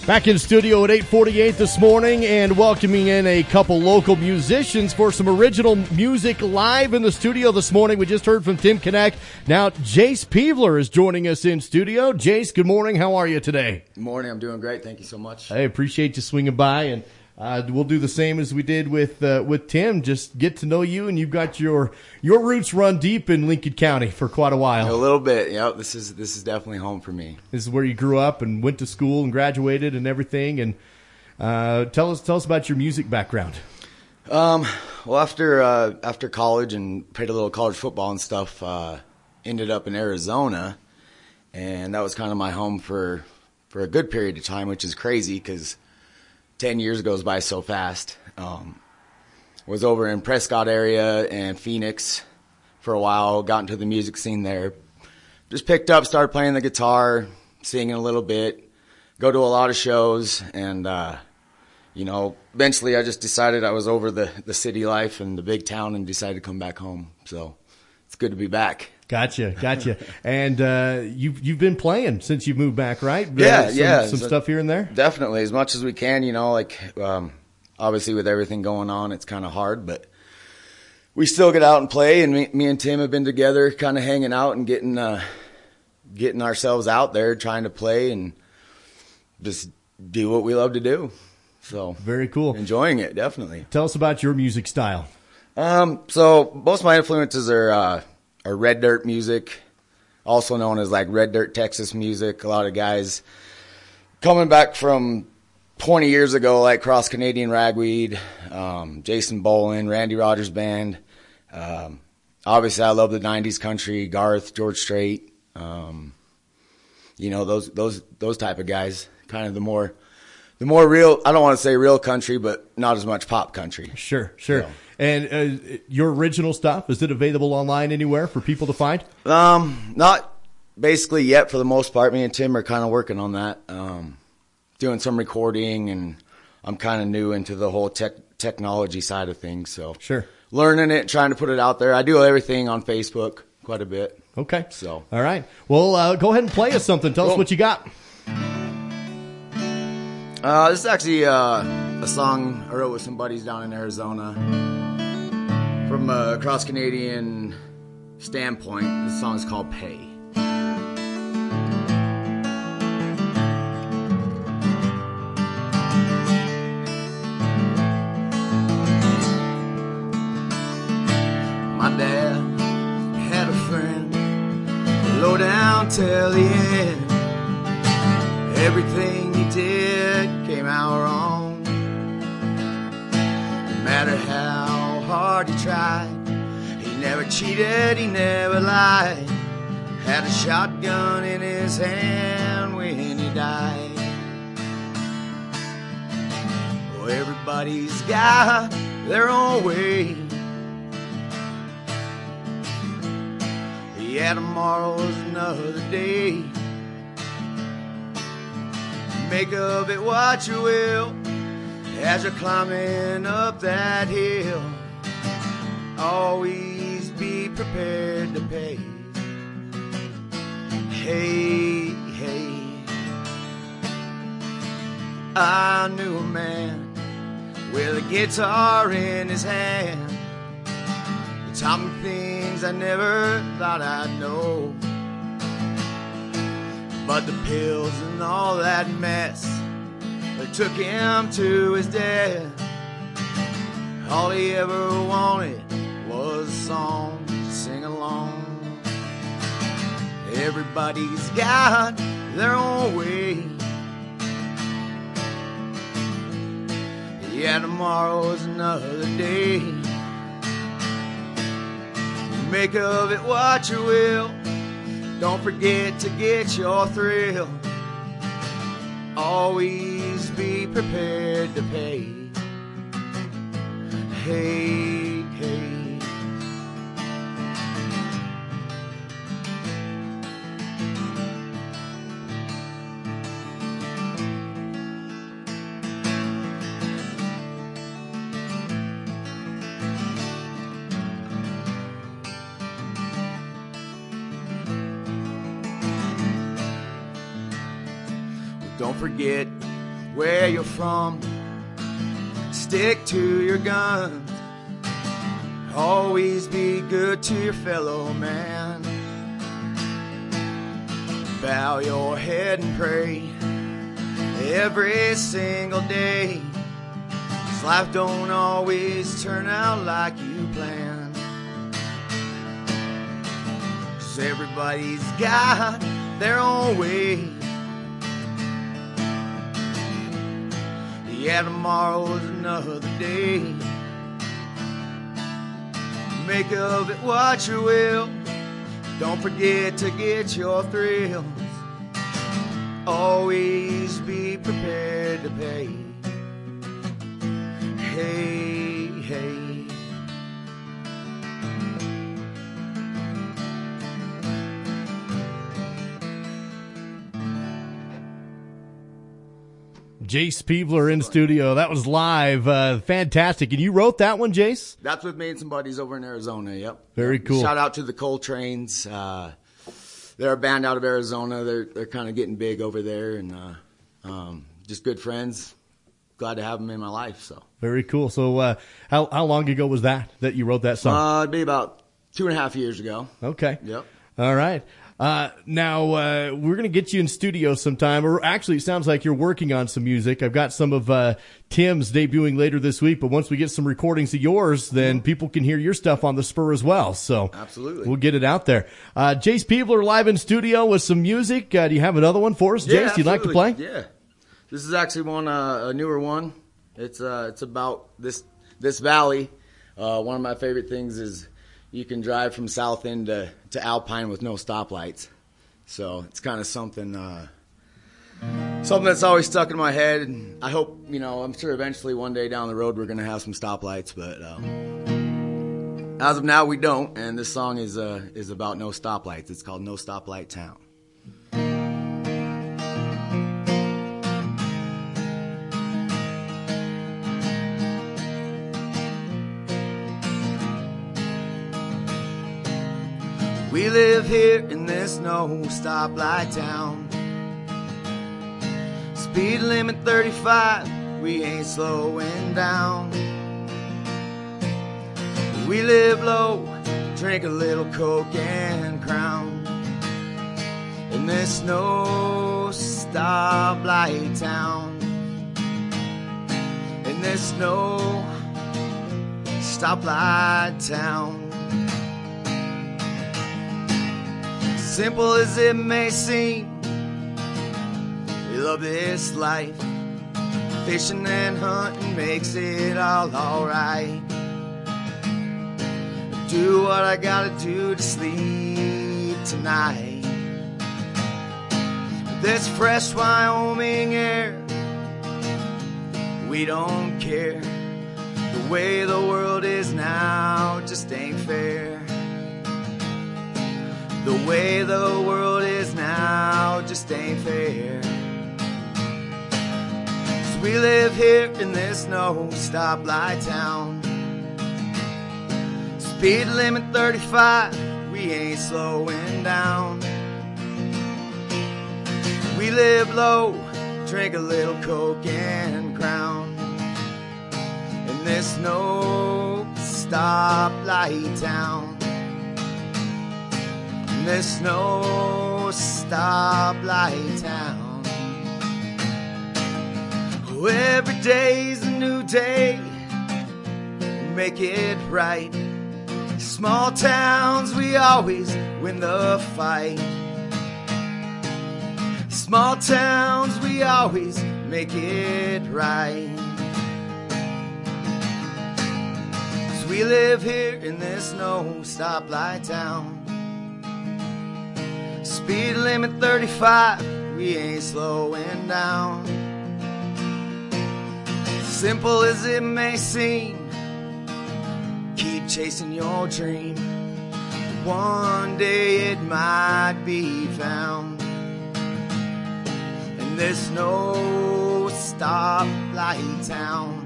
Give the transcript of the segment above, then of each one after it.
Back in studio at 8:48 this morning and welcoming in a couple local musicians for some original music live in the studio this morning. We just heard from Tim Connect. Now, Jace Peevler is joining us in studio. Jace, good morning. How are you today? Good morning. I'm doing great. Thank you so much. I appreciate you swinging by, and we'll do the same as we did with Tim. Just get to know you, and you've got your roots run deep in Lincoln County for quite a while. A little bit. Yep. This is definitely home for me. This is where you grew up and went to school and graduated and everything. And tell us about your music background. Well, after college and played a little college football and stuff, ended up in Arizona, and that was kind of my home for a good period of time, which is crazy because 10 years goes by so fast. Was over in Prescott area and Phoenix for a while, got into the music scene there. Just picked up, started playing the guitar, singing a little bit, go to a lot of shows, and, eventually I just decided I was over the city life and the big town and decided to come back home. So it's good to be back. Gotcha. And you've been playing since you moved back, right? Some stuff here and there? Definitely, as much as we can, obviously with everything going on, it's kind of hard, but we still get out and play, and me and Tim have been together kind of hanging out and getting ourselves out there, trying to play and just do what we love to do. So very cool. Enjoying it, definitely. Tell us about your music style. So most of my influences are red dirt music, also known as like red dirt Texas music. A lot of guys coming back from 20 years ago, like Cross Canadian Ragweed, Jason Bolin, Randy Rogers Band. Obviously, I love the 90s country, Garth, George Strait. Those type of guys. Kind of the more real. I don't want to say real country, but not as much pop country. Sure. So. And your original stuff, is it available online anywhere for people to find? Not basically yet for the most part. Me and Tim are kind of working on that, doing some recording, and I'm kind of new into the whole technology side of things. So sure, learning it, trying to put it out there. I do everything on Facebook quite a bit. Okay. So all right. Well, go ahead and play us something. Tell us what you got. This is actually a song I wrote with some buddies down in Arizona. From a cross-Canadian standpoint, the song is called Pay. My dad had a friend, low down till the end. Everything he did came out wrong. No matter how hard he tried, he never cheated, he never lied. Had a shotgun in his hand when he died. Oh, everybody's got their own way. Yeah, tomorrow's another day. Make of it what you will as you're climbing up that hill. Always be prepared to pay. Hey, I knew a man with a guitar in his hand. He taught me things I never thought I'd know. But the pills and all that mess that took him to his death, all he ever wanted was a song to sing along. Everybody's got their own way. Yeah, tomorrow's another day. Make of it what you will. Don't forget to get your thrill. Always be prepared to pay. Hey, hey. Don't forget where you're from. Stick to your guns. Always be good to your fellow man. Bow your head and pray every single day. 'Cause life don't always turn out like you planned. 'Cause everybody's got their own way. Yeah, tomorrow's another day. Make of it what you will. Don't forget to get your thrills. Always be prepared to pay. Hey, hey. Jace Peebler in studio. That was live. Fantastic. And you wrote that one, Jace? That's with me and some buddies over in Arizona, yep. Very cool. Shout out to the Coltrane's. They're a band out of Arizona. They're kind of getting big over there, and just good friends. Glad to have them in my life. So very cool. So how long ago was that you wrote that song? It'd be about 2.5 years ago. Okay. Yep. All right. Now, we're going to get you in studio sometime, or actually it sounds like you're working on some music. I've got some of Tim's debuting later this week, but once we get some recordings of yours, then people can hear your stuff on the spur as well. So absolutely, we'll get it out there. Jace Peebler live in studio with some music. Do you have another one for us, Jace? Yeah, you'd like to play? Yeah. This is actually a newer one. It's about this valley. One of my favorite things is you can drive from South End to Alpine with no stoplights. So it's kind of something that's always stuck in my head. And I hope, I'm sure eventually one day down the road we're going to have some stoplights. But as of now, we don't. And this song is about no stoplights. It's called No Stoplight Town. We live here in this no stoplight town. Speed limit 35, we ain't slowing down. We live low, drink a little Coke and Crown. In this no stoplight town. In this no stoplight town. Simple as it may seem, we love this life. Fishing and hunting makes it all alright. Do what I gotta do to sleep tonight. This fresh Wyoming air, we don't care. The way the world is now just ain't fair. The way the world is now just ain't fair. 'Cause we live here in this no stoplight town. Speed limit 35, we ain't slowing down. We live low, drink a little Coke and Crown. In this no stoplight town. There's no stoplight town. Oh, every day's a new day. Make it right. Small towns, we always win the fight. Small towns, we always make it right. 'Cause we live here in this no stoplight town. Speed limit 35, we ain't slowing down. Simple as it may seem, keep chasing your dream. One day it might be found. And there's no stoplight town.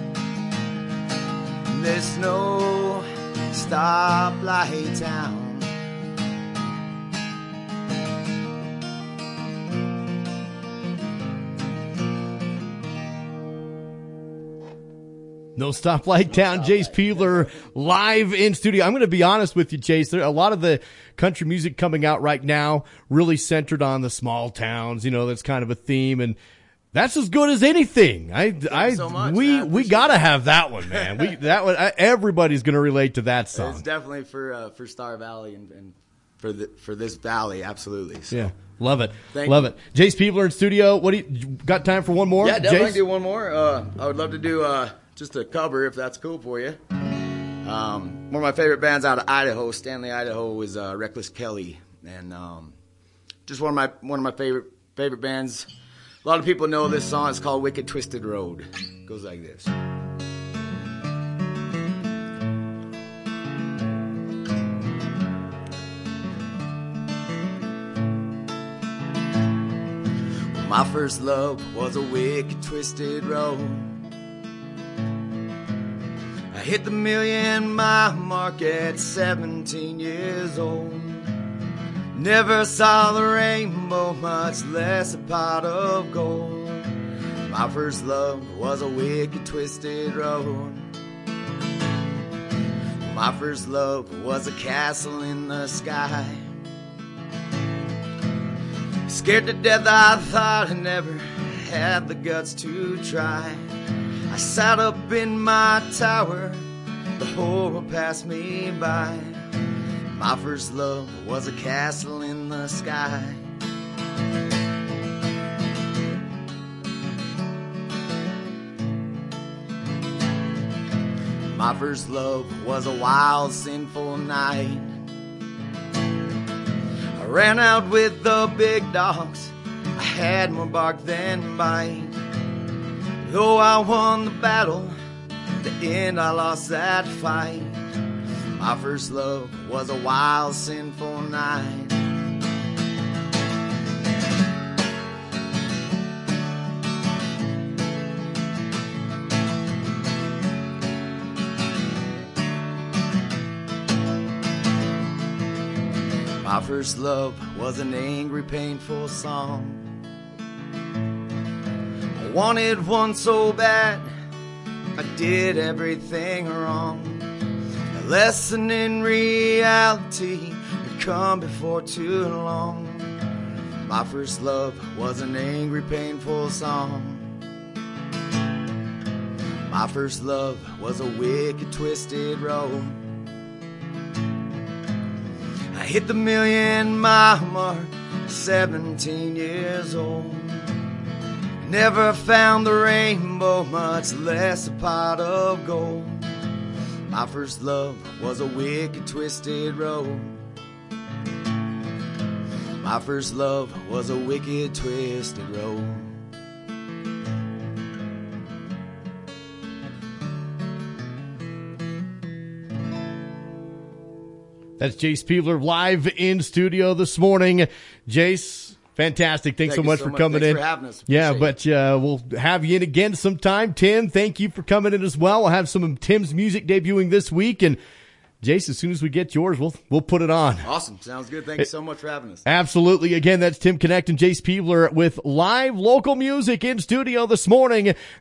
There's no stoplight town. No Stop Like Town. Jace Peebler live in studio. I'm going to be honest with you, Jace. There a lot of the country music coming out right now really centered on the small towns. You know, that's kind of a theme, and that's as good as anything. We gotta have that one, man. Everybody's gonna relate to that song. It's definitely for Star Valley and for this valley, absolutely. So. Yeah, love it, Thank you. Jace Peebler in studio. What do you got time for? One more? Yeah, definitely Jace? do one more. I would love to do just a cover if that's cool for you. One of my favorite bands out of Idaho, Stanley, Idaho, is Reckless Kelly, and just one of my favorite bands. A lot of people know this song. It's called Wicked Twisted Road. It goes like this. My first love was a wicked twisted road. I hit the million-mile mark at 17 years old. Never saw the rainbow, much less a pot of gold. My first love was a wicked twisted road. My first love was a castle in the sky. Scared to death, I thought I never had the guts to try. I sat up in my tower, the whole world passed me by. My first love was a castle in the sky. My first love was a wild, sinful night. I ran out with the big dogs. I had more bark than bite. Though I won the battle, at the end I lost that fight. My first love was a wild, sinful night. My first love was an angry, painful song. I wanted one so bad, I did everything wrong. A lesson in reality had come before too long. My first love was an angry, painful song. My first love was a wicked, twisted road. I hit the million-mile mark, 17 years old. Never found the rainbow, much less a pot of gold. My first love was a wicked, twisted road. My first love was a wicked, twisted road. That's Jace Peebler live in studio this morning. Jace, fantastic. Thanks so much for coming in. Thanks for having us. Yeah, but we'll have you in again sometime. Tim, thank you for coming in as well. We'll have some of Tim's music debuting this week. And Jace, as soon as we get yours, we'll put it on. Awesome. Sounds good. Thank you so much for having us. Absolutely. Again, that's Tim Connect and Jace Peebler with live local music in studio this morning.